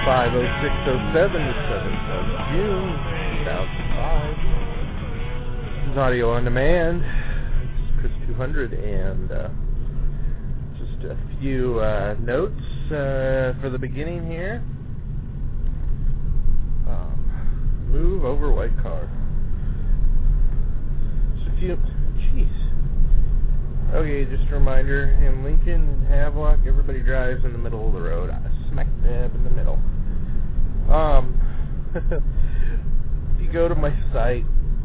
50607, the 7th of June, 2005. This is Audio on Demand. It's Chris 200, and just a few notes for the beginning here. Move over white car. Just a few. Jeez. Okay, just a reminder, in Lincoln and Havelock, everybody drives in the middle of the road. Smack dab in the middle. If you go to my site,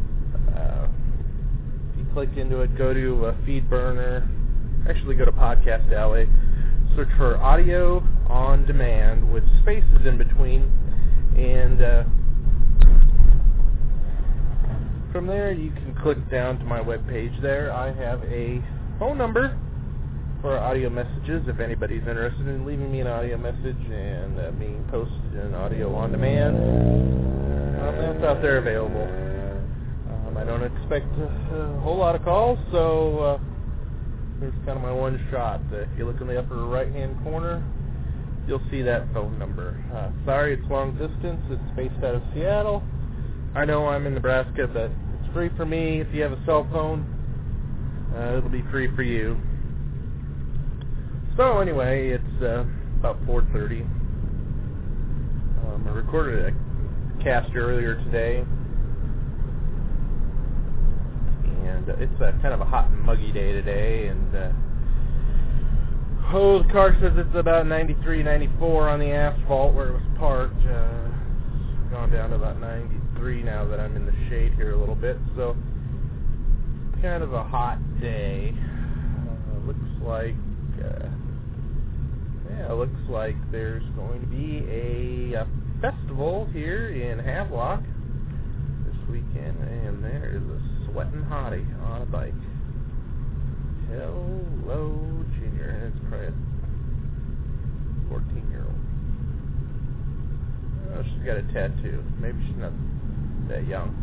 if you click into it, go to FeedBurner, actually go to Podcast Alley, search for Audio on Demand with spaces in between, and from there you can click down to my webpage there. I have a phone number for audio messages if anybody's interested in leaving me an audio message and being posted in audio on demand. That's out there available. I don't expect a whole lot of calls, so here's kind of my one shot. If you look in the upper right-hand corner, you'll see that phone number. Sorry, it's long distance. It's based out of Seattle. I know I'm in Nebraska, but it's free for me. If you have a cell phone, it'll be free for you. So anyway, it's about 4:30. I recorded a cast earlier today, and it's kind of a hot and muggy day today, and the car says it's about 93, 94 on the asphalt where it was parked. It's gone down to about 93 now that I'm in the shade here a little bit, so kind of a hot day. Looks like there's going to be a festival here in Havelock this weekend, and there is a sweating hottie on a bike. Hello, Junior. It's probably a 14-year-old. Oh, she's got a tattoo. Maybe she's not that young.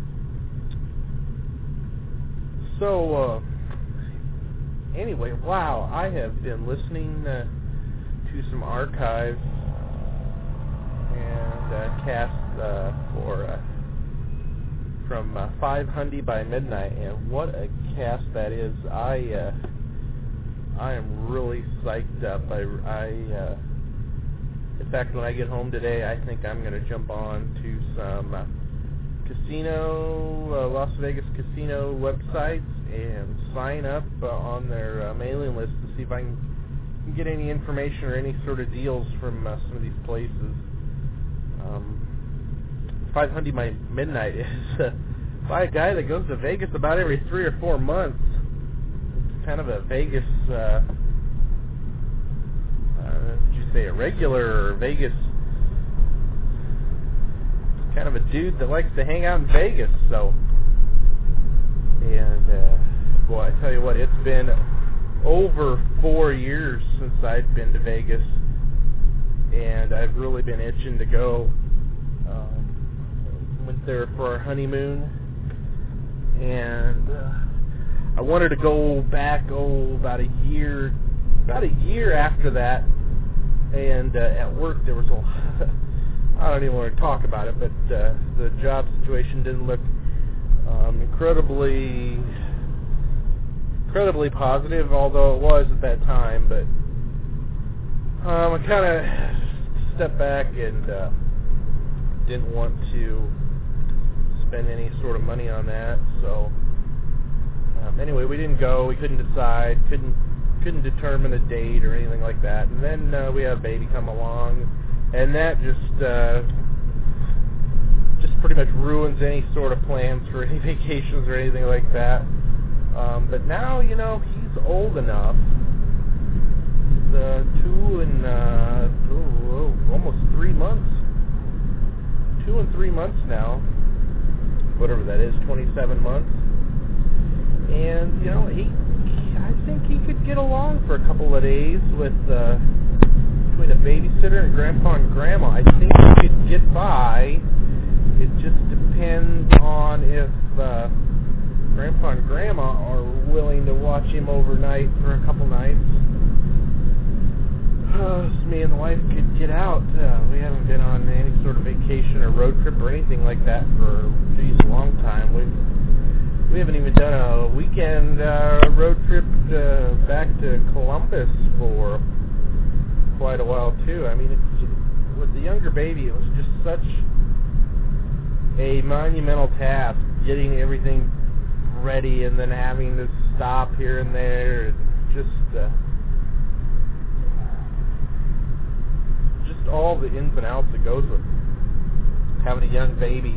So, anyway, wow, I have been listening to some archives and casts from 500 by Midnight, and what a cast that is. I am really psyched up. In fact, when I get home today, I think I'm going to jump on to some Las Vegas casino websites and sign up on their mailing list to see if I can get any information or any sort of deals from some of these places. 500 by Midnight is by a guy that goes to Vegas about every 3 or 4 months. It's kind of a Vegas, would you say a regular, or Vegas, kind of a dude that likes to hang out in Vegas. So, and boy, I tell you what, it's been over 4 years since I've been to Vegas, and I've really been itching to go. Went there for our honeymoon, and I wanted to go back about a year after that, and at work there was a lot, I don't even want to talk about it, but the job situation didn't look incredibly positive, although it was at that time. But I kind of stepped back and didn't want to spend any sort of money on that. So anyway, we didn't go. We couldn't decide. Couldn't determine a date or anything like that. And then we had a baby come along, and that just pretty much ruins any sort of plans for any vacations or anything like that. But now, he's old enough. He's 2 and almost 3 months. 2 and 3 months now. Whatever that is, 27 months. And, I think he could get along for a couple of days with between a babysitter and Grandpa and Grandma. I think he could get by. It just depends on if Grandpa and Grandma are willing to watch him overnight for a couple nights. It's me and the wife wife could get out. We haven't been on any sort of vacation or road trip or anything like that for a long time. We haven't even done a weekend road trip back to Columbus for quite a while too. I mean, with the younger baby, it was just such a monumental task getting everything ready and then having to stop here and there, and just all the ins and outs that goes with having a young baby,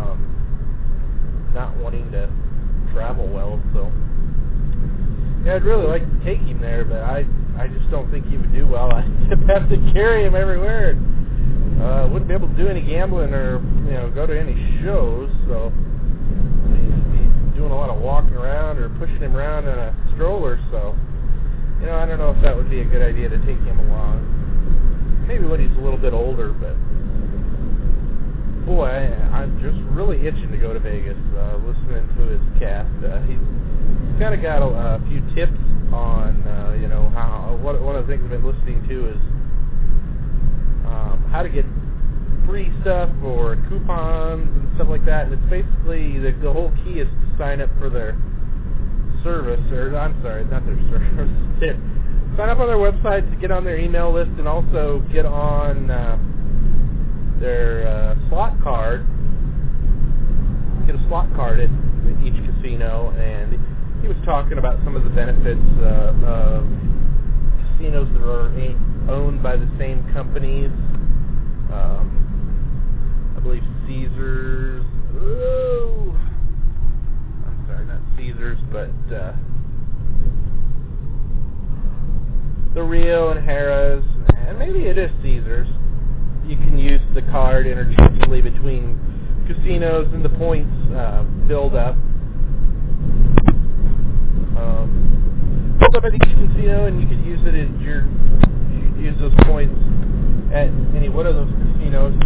not wanting to travel well. So yeah, I'd really like to take him there, but I just don't think he would do well. I'd have to carry him everywhere. Wouldn't be able to do any gambling or go to any shows. So I mean, he's doing a lot of walking around or pushing him around in a stroller. So I don't know if that would be a good idea to take him along. Maybe when he's a little bit older, but boy, I'm just really itching to go to Vegas. Listening to his cast, he's kind of got a few tips on how. One of the things I've been listening to is how to get free stuff or coupons and stuff like that. And it's basically the whole key is to sign up for their service, or I'm sorry, not their service. Sign up on their website to get on their email list, and also get on their slot card. Get a slot card at each casino, and he was talking about some of the benefits of casinos that are owned by the same companies. I believe Caesars. Ooh, I'm sorry, not Caesars, but the Rio and Harrah's, and maybe it is Caesars. You can use the card interchangeably between casinos, and the points build up. Build up at each casino, and you could use it as you could use those points at any one of those casinos.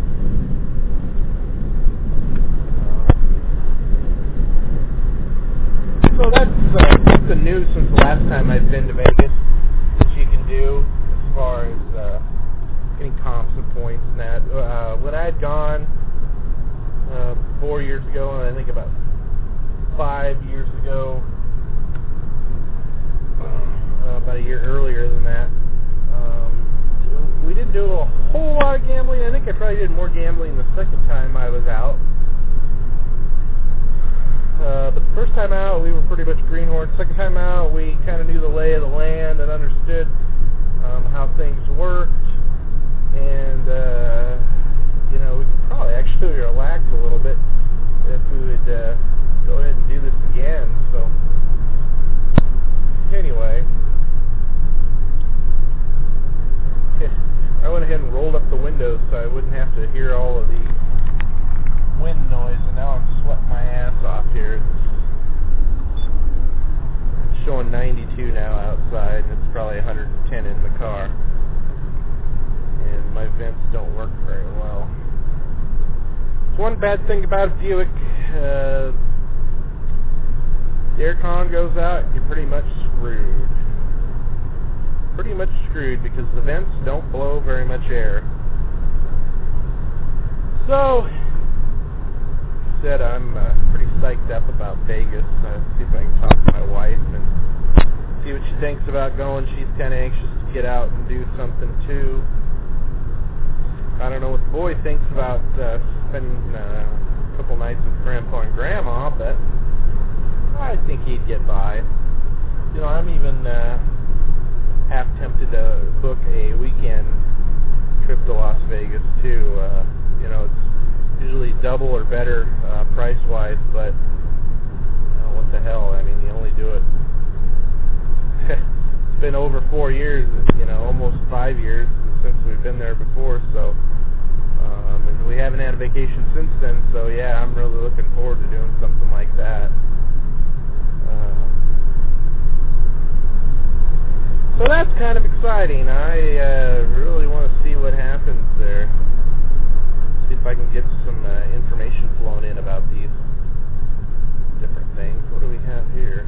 So that's the news since the last time I've been to Vegas that you can do as far as getting comps and points and that. When I had gone 4 years ago, and I think about 5 years ago, about a year earlier than that, we didn't do a whole lot of gambling. I think I probably did more gambling the second time I was out. But the first time out, we were pretty much greenhorn. Second time out, we kind of knew the lay of the land and understood how things worked. And, we could probably actually relax a little bit if we would go ahead and do this again. So, anyway, I went ahead and rolled up the windows so I wouldn't have to hear all of the wind noise, and now I'm sweating my ass off here. It's showing 92 now outside, and it's probably 110 in the car. And my vents don't work very well. It's one bad thing about a Buick. The aircon goes out, you're pretty much screwed. Pretty much screwed because the vents don't blow very much air. So, said I'm pretty psyched up about Vegas. See if I can talk to my wife and see what she thinks about going. She's kind of anxious to get out and do something too. I don't know what the boy thinks about spending a couple nights with Grandpa and Grandma, but I think he'd get by. I'm even half tempted to book a weekend trip to Las Vegas too. It's usually double or better price-wise, but what the hell? I mean, you only do it. It's been over 4 years, almost 5 years since we've been there before, so and we haven't had a vacation since then, so yeah, I'm really looking forward to doing something like that. So that's kind of exciting. I really want to see what happens there. See if I can get some information flown in about these different things. What do we have here?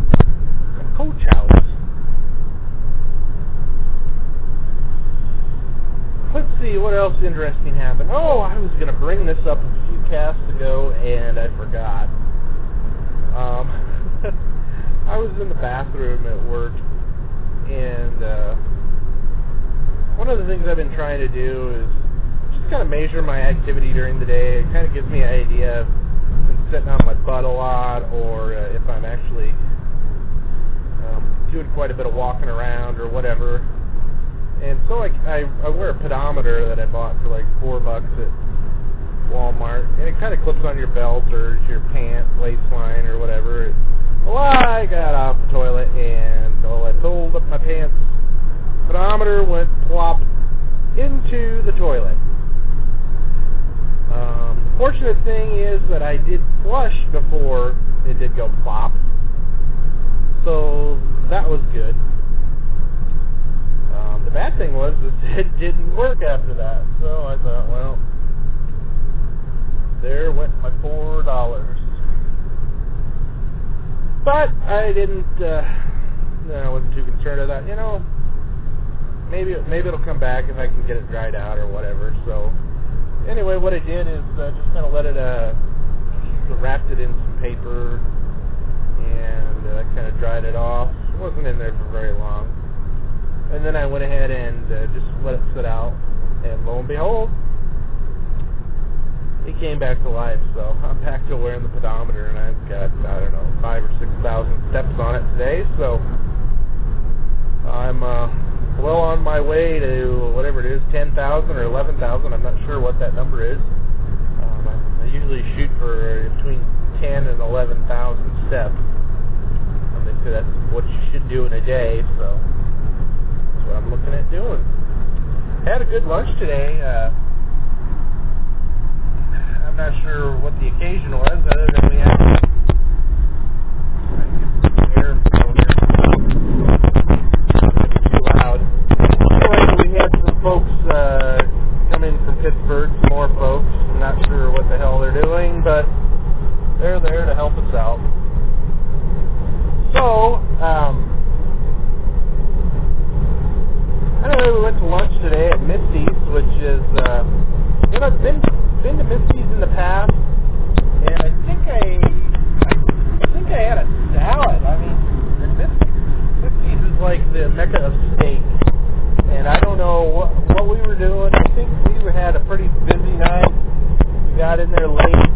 A coach house. what else interesting happened. Oh, I was going to bring this up a few casts ago, and I forgot. I was in the bathroom at work, and one of the things I've been trying to do is just kind of measure my activity during the day. It kind of gives me an idea if I'm sitting on my butt a lot, or if I'm actually doing quite a bit of walking around or whatever. And so I wear a pedometer that I bought for like $4 at Walmart, and it kind of clips on your belt or your pant waistline or whatever. Well, I got off the toilet, and I pulled up my pants. Pedometer went plop into the toilet. The fortunate thing is that I did flush before it did go plop, so that was good. The bad thing was that it didn't work after that, so I thought, well, there went my $4. But I didn't, I wasn't too concerned with that. You know, maybe it'll come back if I can get it dried out or whatever. So anyway, what I did is just kind of let it, wrapped it in some paper, and kind of dried it off. It wasn't in there for very long. And then I went ahead and just let it sit out, and lo and behold, it came back to life. So I'm back to wearing the pedometer, and I've got, 5,000 or 6,000 steps on it today. So I'm well on my way to whatever it is, 10,000 or 11,000. I'm not sure what that number is. I usually shoot for between 10 and 11,000 steps. They say that's what you should do in a day, so what I'm looking at doing. Had a good lunch today. I'm not sure what the occasion was, other than we had air flow here. Too loud. Anyway, we had some folks come in from Pittsburgh, some more folks. I'm not sure what the hell they're doing, but they're there to help us out. So, anyway, we went to lunch today at Misty's, which is, I've been to Misty's in the past, and I think I had a salad. I mean, Misty's is like the mecca of steak, and I don't know what we were doing. I think we had a pretty busy night. We got in there late,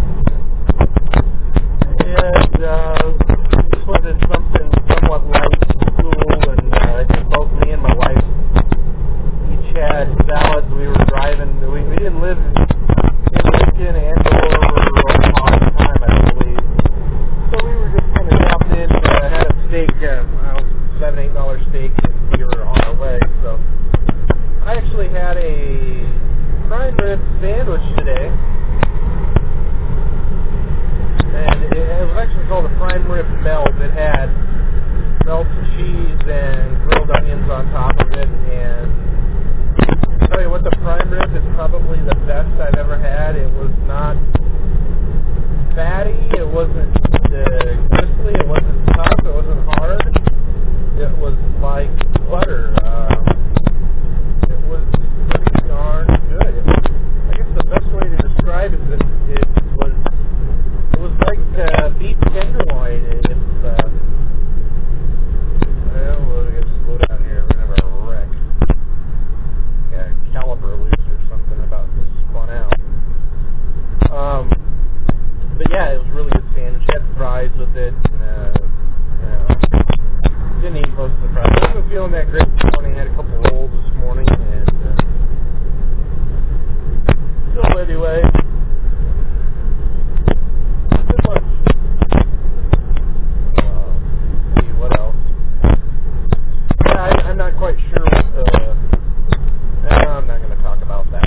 and just wanted something somewhat light, cool, and I think both me and my wife each had salads. We were driving. We didn't live in Lincoln and or Omaha at the time, I believe. So we were just kind of stopped in, had a steak, $7, $8 steak, and we were on our way. So I actually had a prime rib sandwich today. And it was actually called a prime rib melt. It had melted cheese and grilled onions on top of it, and I'll tell you what, the prime rib is probably the best I've ever had. It was not fatty, it wasn't crispy, it wasn't tough, it wasn't hard. It was like butter. It was pretty darn good. I guess the best way to describe it is that it was like beef tenderloin. We'll get slow down here. We're going to have a wreck. Got a caliper loose or something about to spun out. But yeah, it was really good sandwich. Had fries with it. Didn't eat most of the fries. I wasn't feeling that great this morning. Had a couple rolls this morning, and so anyway. I'm not quite sure what I'm not going to talk about that.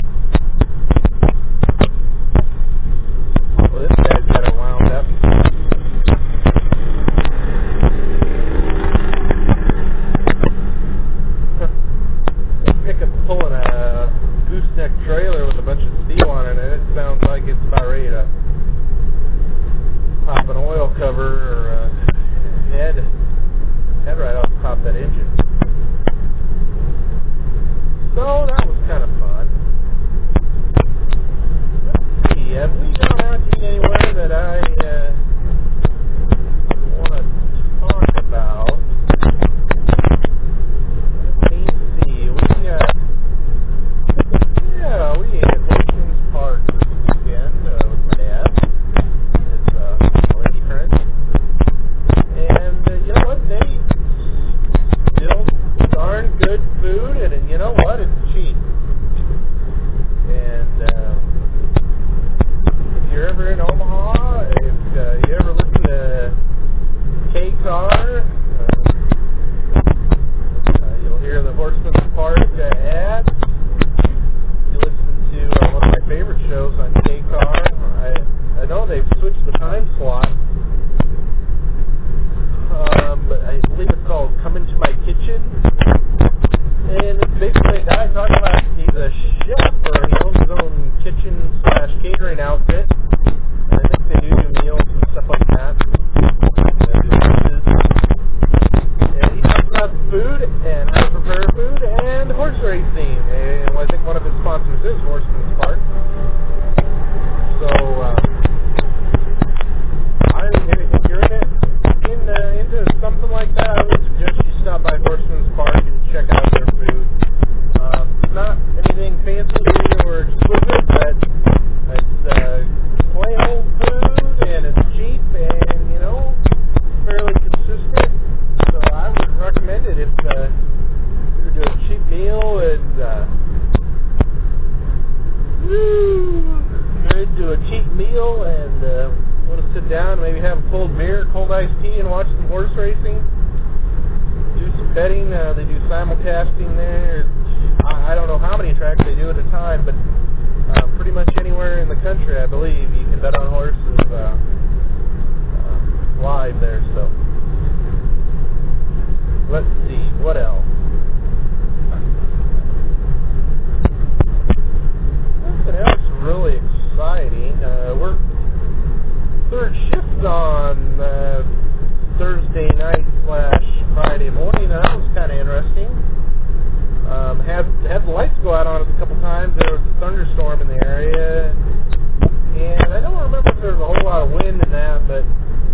Well, this guy's got it wound up. Let's pick a food, and you know what? It's cheap. And if you're ever in Omaha, if you ever listen to K-Car, you'll hear the Horseman's Park ads. You listen to one of my favorite shows on K-Car. I know they've switched the time slot, but I believe it's called Come Into My Kitchen. And it's basically a guy talking about he's a chef, or he owns his own kitchen/catering outfit. And I think they do meals and stuff like that. And he talks about food and how to prepare food and horse racing. And I think one of his sponsors is Horseman's Park. So, if you're into something like that, I would suggest you stop by Horseman's Park and check out their food. It's not anything fancy or exquisite, but it's plain old food, and it's cheap, and, you know, fairly consistent. So I would recommend it if you're doing a cheap meal and you're into a cheap meal and want to sit down, maybe have a cold beer, cold iced tea, and watch some horse racing. Do some betting. They do simulcasting there. I don't know how many tracks they do at a time, but pretty much anywhere in the country, I believe, you can bet on horses live there. So let's see, what else? Nothing else really exciting. We're third shift on Thursday night / Friday morning. That was kind of interesting. Had the lights go out on us a couple times. There was a thunderstorm in the area, and I don't remember if there was a whole lot of wind in that, but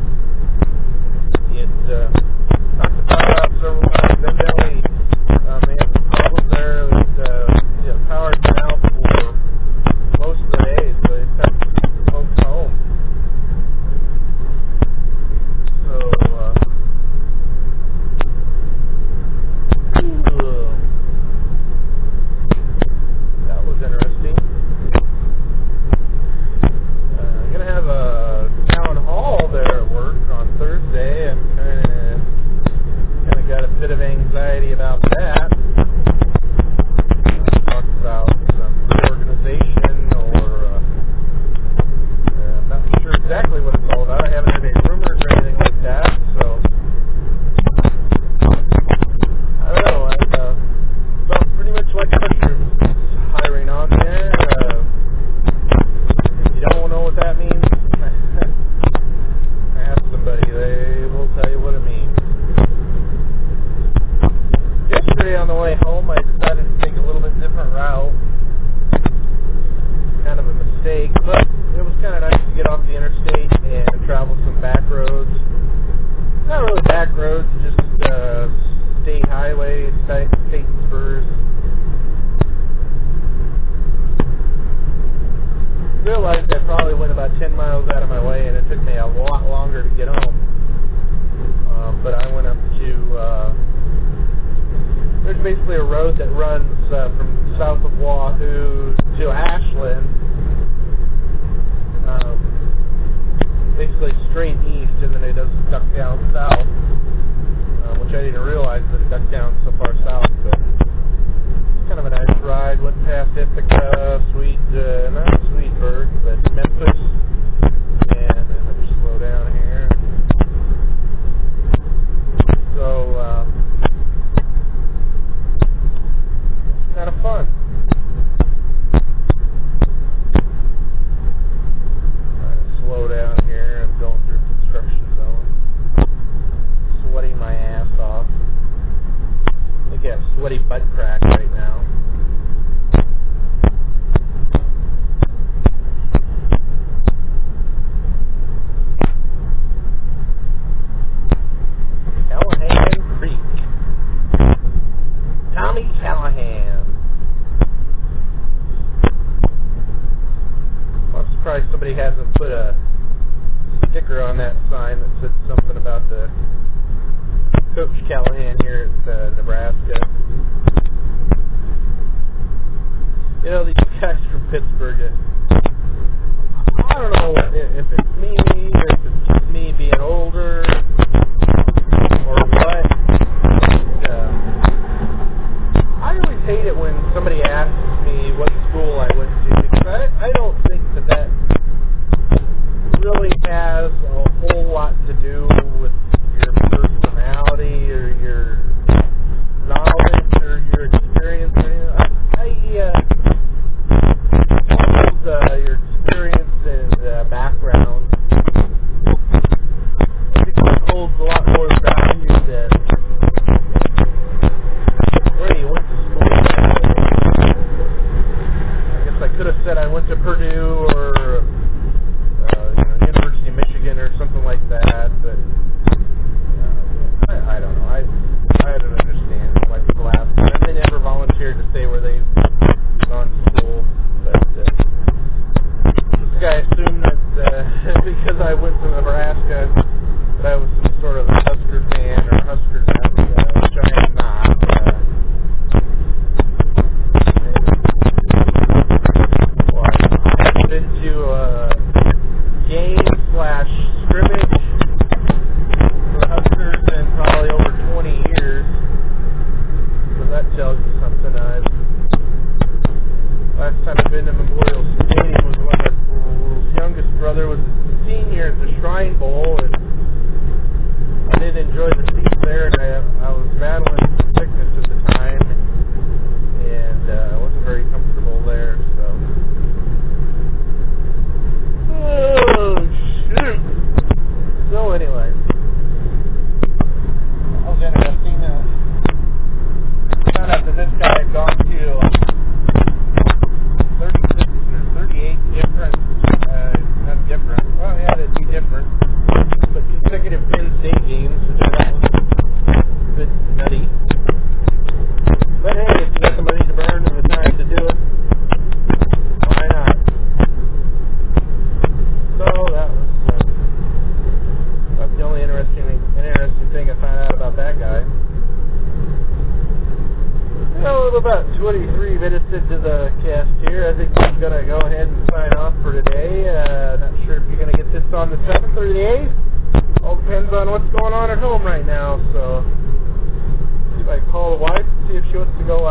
it knocked the power out several times. Evidently, they had some problems there that power had been out for most of the day, so they sent folks home. That was interesting. I'm gonna have a town hall there at work on Thursday. I'm kind of got a bit of anxiety about that. Talk about some reorganization, or I'm not sure exactly what it's all about. I haven't heard any rumors or anything like that, so I don't know. I felt pretty much like mushrooms hiring on there. If you don't know what that means, ask somebody. They will tell you what it means. Yesterday on the way home, I decided to take a little bit different route. Kind of a mistake, but it was kind of nice to get off the interstate and travel some back roads. Not really back roads, just state highways, state spurs. Realized I probably went about 10 miles out of my way, and it took me a lot longer to get home. But I went up to, there's basically a road that runs from south of Wahoo to Ashland, basically straight east, and then it does duck down south, which I didn't realize that it ducked down so far south, but it's kind of a nice ride. Went past Ithaca, not Sweetburg, but Memphis, and then let me slow down here. So, it's kind of fun. Slow down here. I'm going through a construction zone. Sweating my ass off. I think I have sweaty butt crack right now. Callahan Creek. Tommy Callahan. Well, I'm surprised somebody hasn't put a sticker on that sign that said something about the Coach Callahan here at Nebraska. always hate it when somebody asks me what school I went to, because I don't think that really has a whole lot to do with your personality or your knowledge or your experience or anything. Your experience and background, I think that holds a lot more value than where you went to school. I guess I could have said I went to Purdue or University of Michigan or something like that, but I don't know. I don't understand why people ask. And they never volunteered to say where they've gone to school, but this guy assumed that because I went to Nebraska that I was some sort of a Husker fan or Husker nut, which I am not. I've been to a game/scrimmage for Huskers in probably over 20 years, so that tells you something. Last time I've been to Memorial Stadium was when my youngest brother was a senior at the Shrine Bowl, and I didn't enjoy the seats there, and I was battling sickness at the time, and I wasn't very comfortable there, so. Oh, shoot! So anyway, that was interesting. I found out that this guy had gone to 36 or 38 different, not different, well, yeah, they'd be different, but consecutive Penn State games, which I thought was a bit nutty. But hey, if you got the money to burn and the time to do it, why not? So that's the only interesting thing I found out about that guy. Well, about 23 minutes into the cast here, I think I'm going to go ahead and sign off for today. Not sure if you're going to get this on the 7th or the 8th. All depends on what's going on at home right now. So, see if I can call the wife and see if she wants to go